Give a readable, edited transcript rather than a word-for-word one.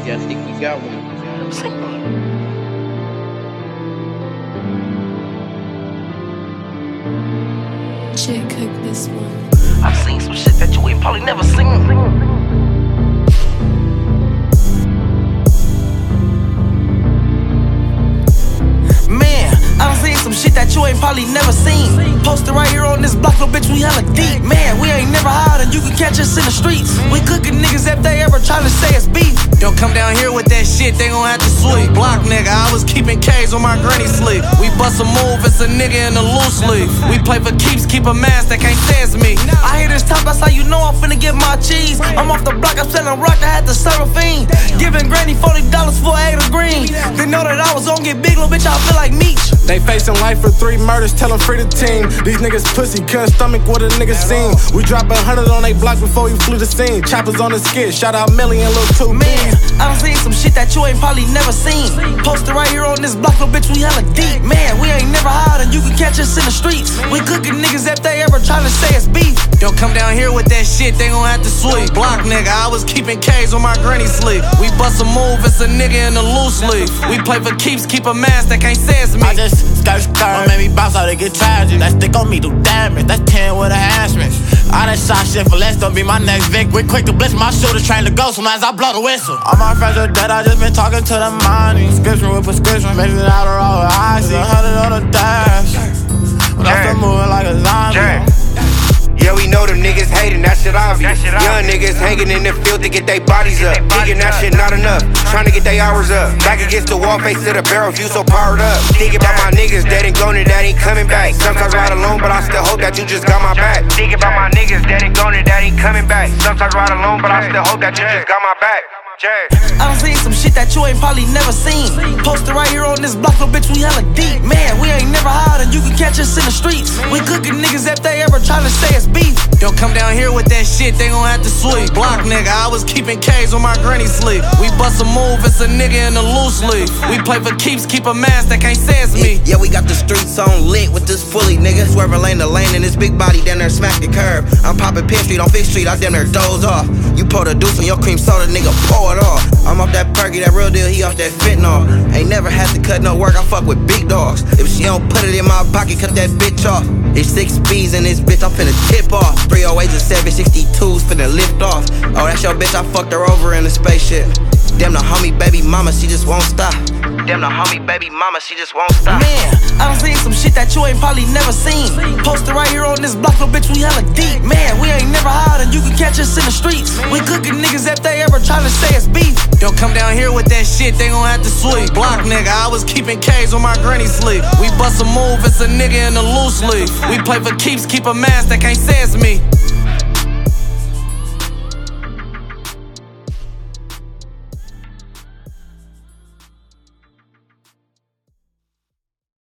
Yeah, I think we got one. Shit, cook this one. I've seen some shit that you ain't probably never seen. Man, I done seen some shit that you ain't probably never seen. Posted right here on this block, little bitch, we hella deep. Man, we ain't never hide and you can catch us in the streets. We cooking niggas if they ever try to say it's beef. Don't come down here with that shit, they gon' have to sweep. Block nigga, I was keeping K's on my granny sleep. We bust a move, it's a nigga in the loose leaf. We play for keeps, keep a mask that can't sense me. I hear this talk, that's how you know I'm finna get my cheese. I'm off the block, I'm selling rock, I had to serve a fiend. Giving granny $40 for a acre green. They know that I was gonna get big, little bitch, I feel like Meech. They facing life for 3 murders, tell them free the team. These niggas pussy, couldn't stomach what a nigga seen. We drop 100 on they block before we flew the scene. Choppers on the skid, shout out Millie and Lil 2. Man, I done seen some shit that you ain't probably never seen. Posted right here on this block, little bitch, we hella deep. Man, we ain't never hide and you can catch us in the streets. We cooking niggas if they ever try to say it's beef. Don't come down here with that shit, they gon' have to sweep. Block nigga, I was keeping K's on my granny sleep. We bust a move, it's a nigga in the loose leaf. We play for keeps, keep a mask that can't sense me. I just skirt, make me bounce out, they get tragic. That stick on me do damage, that's 10 with enhancements. I done shot shit for less, don't be my next Vic. We quick to blitz, my shooter train to go, sometimes I blow the whistle. All my friends are dead, I just been talking to the money. Prescription with prescription, mix it out of all with icy. 100 on the dash, but I'm still moving like a zombie. Yeah, we know them niggas hating, that shit obvious. Young niggas hanging in the field to get their bodies up. Thinking that shit not enough, trying to get their hours up. Back against the wall, face to the barrel, view so powered up. Thinking about my niggas dead and gone and that ain't coming back. Sometimes ride alone, but I still hope that you just got my back. Thinking about my niggas dead and gone and that ain't coming back. Sometimes ride alone, but I still hope that you just got my back. I done seen some shit that you ain't probably never seen. Posted right here on this block, little bitch, we hella deep. Man, we ain't never hide and you can catch us in the streets. We cooking niggas if they ever try to say it's beef. Don't come down here with that shit, they gon' have to sweep. Block nigga, I was keeping K's on my granny sleep. We bust a move, it's a nigga in the loose leaf. We play for keeps, keep a mask that can't sense me. Yeah, we got the streets on lit with this fully, nigga. Swerving lane to lane and this big body down there smack the curb. I'm popping Penn Street on 5th Street, I damn near doze off. You pour the deuce on your cream soda, nigga, pour it off. I'm off that perky, that real deal, he off that fentanyl. Ain't never had to cut no work, I fuck with big dogs. If she don't put it in my pocket, cut that bitch off. It's 6 B's in this bitch, I'm finna tip off. 308s and 762s finna lift off. Oh, that's your bitch, I fucked her over in the spaceship. Damn, the homie baby mama, she just won't stop. Damn, the homie baby mama, she just won't stop. Man, I done seen some shit that you ain't probably never seen. Posted right here on this block, little bitch, we hella deep. Man, we ain't never hide and you can catch us in the streets. We cooking niggas if they ever try to say it's beef. Don't come down here with that shit, they gon' have to sweep. Block nigga, I was keeping K's on my granny sleep. We bust a move, it's a nigga in the loose leaf. We play for keeps, keep a mask that can't sense me.